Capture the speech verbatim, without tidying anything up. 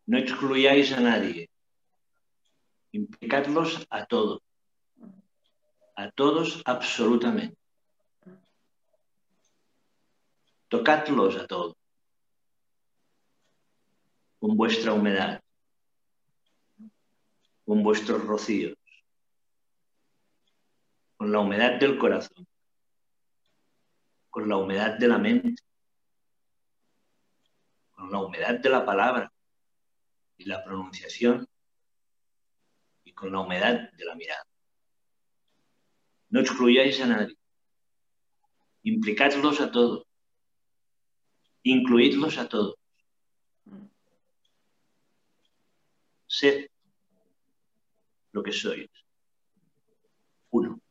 No excluyáis a nadie. Implicadlos a todos. A todos absolutamente. Tocadlos a todos. Con vuestra humedad. Con vuestros rocíos. Con la humedad del corazón. Con la humedad de la mente. Con la humedad de la palabra y la pronunciación. Y con la humedad de la mirada. No excluyáis a nadie. Implicadlos a todos. Incluidlos a todos. Sed lo que sois. Uno.